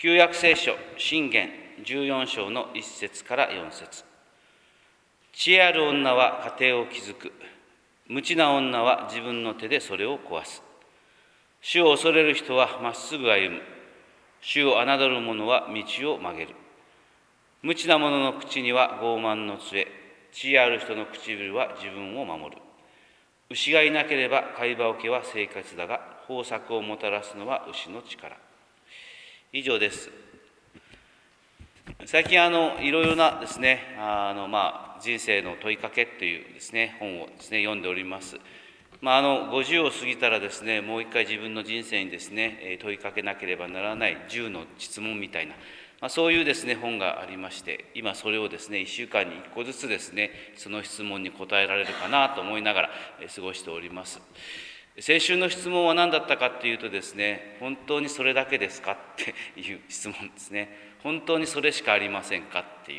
旧約聖書箴言14章の1節から4節。知恵ある女は家庭を築く。無知な女は自分の手でそれを壊す。主を恐れる人はまっすぐ歩む。主を侮る者は道を曲げる。無知な者の口には傲慢の杖。知恵ある人の唇は自分を守る。牛がいなければ飼い葉桶は生活だが、豊作をもたらすのは牛の力。以上です。最近いろいろなですね、人生の問いかけというですね、本をですね、読んでおります。50を過ぎたらですね、もう一回自分の人生にですね、問いかけなければならない10の質問みたいな、そういうですね、本がありまして、今それをですね、1週間に1個ずつですね、その質問に答えられるかなと思いながら過ごしております。先週の質問は何だったかっていうとですね、本当にそれだけですかっていう質問ですね。本当にそれしかありませんかっていう。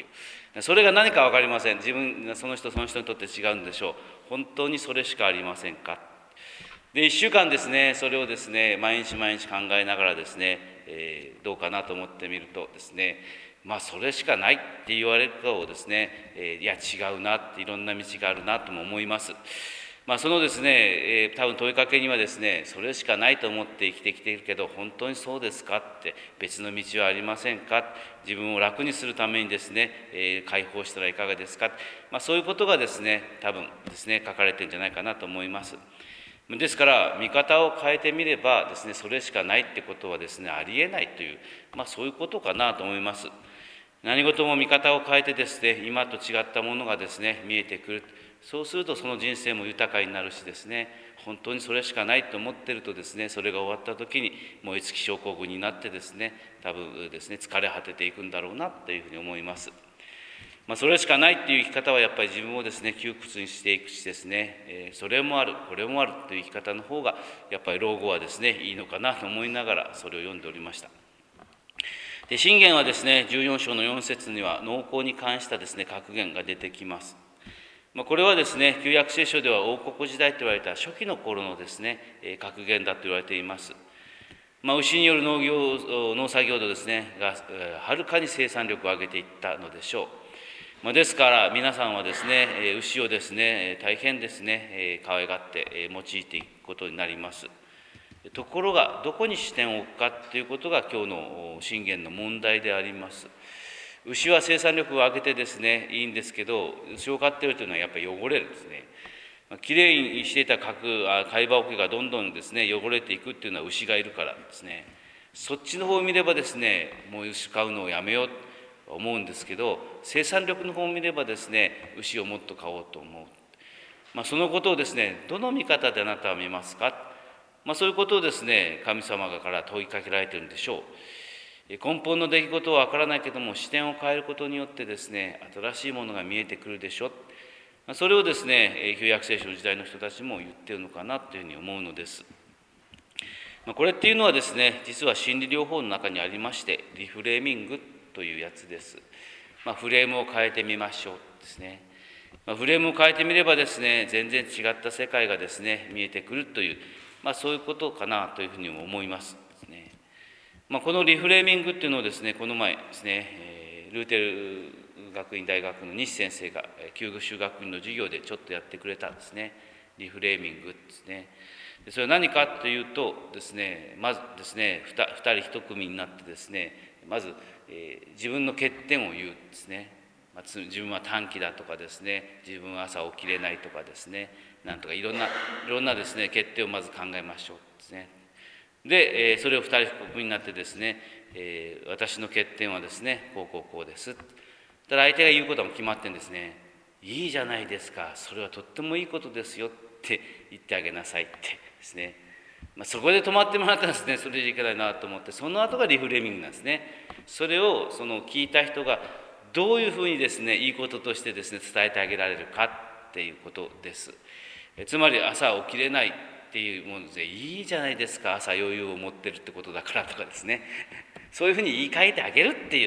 それが何か分かりません。自分、その人にとって違うんでしょう。本当にそれしかありませんか。で、1週間ですね、それをですね、毎日毎日考えながらですね、どうかなと思ってみるとですね、それしかないって言われるとですね、いや違うなって、いろんな道があるなとも思います。そのですね、多分問いかけにはですね、それしかないと思って生きてきているけど、本当にそうですかって、別の道はありませんか、自分を楽にするためにですね、解放したらいかがですか、そういうことがですね、多分ですね、書かれてるんじゃないかなと思います。ですから、見方を変えてみればですね、それしかないってことはですね、ありえないという、そういうことかなと思います。何事も見方を変えてですね、今と違ったものがですね、見えてくる。そうするとその人生も豊かになるしですね、本当にそれしかないと思っているとですね、それが終わった時に燃え尽き症候群になってですね、多分ですね、疲れ果てていくんだろうなというふうに思います。それしかないっていう生き方はやっぱり自分をですね、窮屈にしていくしですね、それもある、これもあるという生き方の方がやっぱり老後はですね、いいのかなと思いながらそれを読んでおりました。で、箴言はですね、14章の4節には農耕に関したですね、格言が出てきます。これはですね、旧約聖書では王国時代と言われた初期の頃のですね、格言だと言われています。牛による農作業ですね、がはるかに生産力を上げていったのでしょう。ですから皆さんはですね、牛をですね、大変ですね、可愛がって用いていくことになります。ところが、どこに視点を置くかということが今日の箴言の問題であります。牛は生産力を上げてですね、いいんですけど、牛を飼っているというのはやっぱり汚れるんですね。きれいにしていた飼い葉桶がどんどんですね、汚れていくっていうのは牛がいるからですね。そっちの方を見ればですね、もう牛飼うのをやめようと思うんですけど、生産力の方を見ればですね、牛をもっと飼おうと思う。そのことをですね、どの見方であなたは見ますか。そういうことをですね、神様から問いかけられているんでしょう。根本の出来事は分からないけども、視点を変えることによってですね、新しいものが見えてくるでしょ。それをですね、旧約聖書の時代の人たちも言っているのかなというふうに思うのです。これっていうのはですね、実は心理療法の中にありまして、リフレーミングというやつです。フレームを変えてみましょうですね。フレームを変えてみればですね、全然違った世界がですね、見えてくるという、そういうことかなというふうに思いますですね。このリフレーミングっていうのをですね、この前ですね、ルーテル学院大学の西先生が旧修学院の授業でちょっとやってくれたんですね。リフレーミングですね。それは何かというとですね、まずですね、2人1組になってですね、まず、自分の欠点を言うんですね。自分は短気だとかですね、自分は朝起きれないとかですね、なんとかいろんなですね、欠点をまず考えましょうですね。で、それを2人組になってですね、私の欠点はですね、こうです。ただ相手が言うことは決まってんですね。いいじゃないですか、それはとってもいいことですよって言ってあげなさいってですね。そこで止まってもらったらですね、それじゃいけないなと思って、その後がリフレーミングなんですね。それをその聞いた人がどういうふうにですね、いいこととしてですね、伝えてあげられるかっていうことです。つまり朝起きれないっていうもので、いいじゃないですか、朝余裕を持ってるってことだからとかですね、そういうふうに言い換えてあげるっていう、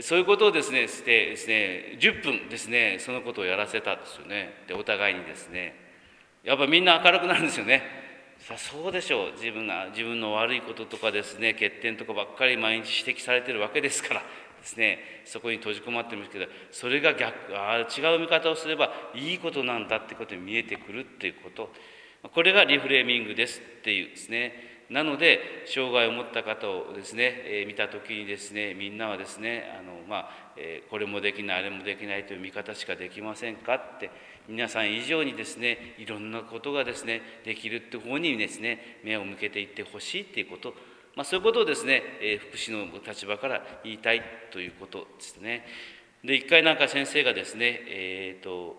そういうことをですねしてですね、10分ですね、そのことをやらせたんですよね。で、お互いにですね、やっぱみんな明るくなるんですよね。 そうでしょう。自分の悪いこととかですね、欠点とかばっかり毎日指摘されてるわけですからですね、そこに閉じこまってますけど、それが違う見方をすればいいことなんだってことに見えてくるっていうこと、これがリフレーミングですっていうですね。なので障害を持った方をですね、見た時にですね、みんなはですね、これもできないあれもできないという見方しかできませんかって、皆さん以上にですね、いろんなことがですねできるって方にですね目を向けていってほしいっていうこと、そういうことをですね、福祉の立場から言いたいということですね。で、一回なんか先生がですね、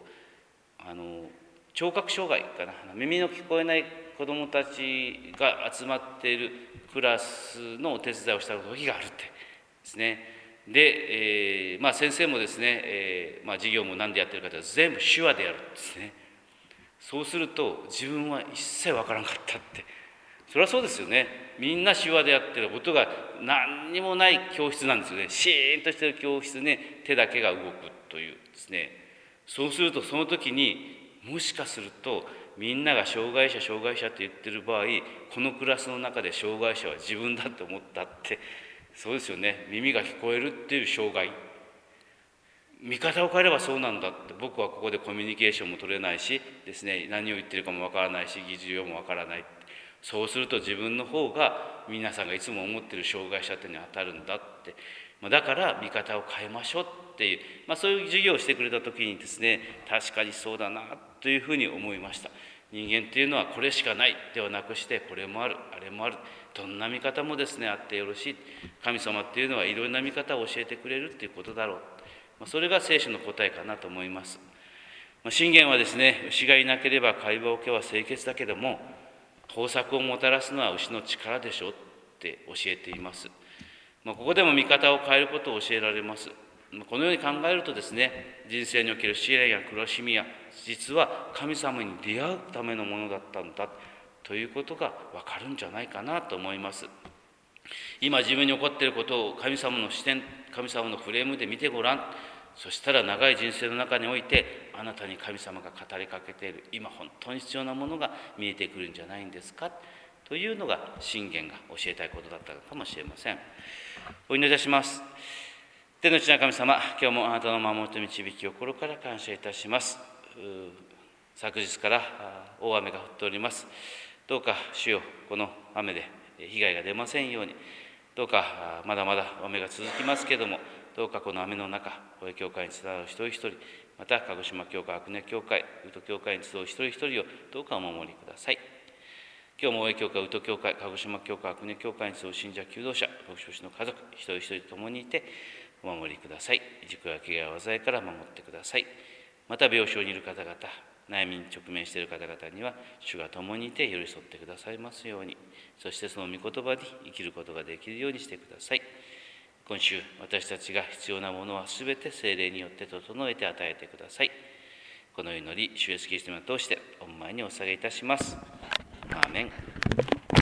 聴覚障害かな、耳の聞こえない子どもたちが集まっているクラスのお手伝いをした時があるってですね。で、先生もですね、授業も何でやってるかというと全部手話でやるんですね。そうすると自分は一切わからんかったって。それはそうですよね。みんな手話でやってることが何にもない教室なんですよね。シーンとしている教室で手だけが動くというですね。そうするとその時にもしかするとみんなが障害者って言ってる場合、このクラスの中で障害者は自分だって思ったって、そうですよね。耳が聞こえるっていう障害、見方を変えればそうなんだって、僕はここでコミュニケーションも取れないしですね、何を言ってるかもわからないし、議事要もわからない。そうすると自分の方が皆さんがいつも思ってる障害者っていうのに当たるんだって、だから見方を変えましょうっていう、そういう授業をしてくれた時にですね、確かにそうだなというふうに思いました。人間っていうのはこれしかないではなくして、これもあるあれもある、どんな見方もですねあってよろしい。神様っていうのはいろんな見方を教えてくれるっていうことだろう。それが聖書の答えかなと思います。箴言はですね、牛がいなければ飼い葉桶は清潔だけども、豊作をもたらすのは牛の力でしょって教えています。ここでも見方を変えることを教えられます。このように考えるとですね、人生における試練や苦しみや、実は神様に出会うためのものだったんだということが分かるんじゃないかなと思います。今自分に起こっていることを神様の視点、神様のフレームで見てごらん。そしたら長い人生の中において、あなたに神様が語りかけている今本当に必要なものが見えてくるんじゃないんですかというのが箴言が教えたいことだったのかもしれません。お祈りいたします。天の父なる神様、今日もあなたの守りと導きを心から感謝いたします。昨日から大雨が降っております。どうか主よ、この雨で被害が出ませんように。どうかまだまだ雨が続きますけれども、どうかこの雨の中、保栄教会に伝わる一人一人、また鹿児島教会、阿久根教会、宇都教会に集う一人一人をどうかお守りください。今日も大江教会、宇都教会、鹿児島教会、阿久根教会に集う信者、求道者、牧師の家族、一人一人と共にいてお守りください。事故や怪我や災いから守ってください。また病床にいる方々、悩みに直面している方々には主が共にいて寄り添ってくださいますように、そしてその御言葉に生きることができるようにしてください。今週私たちが必要なものはすべて聖霊によって整えて与えてください。この祈り、主イエスキリストを通して御前にお捧げいたします。アーメン。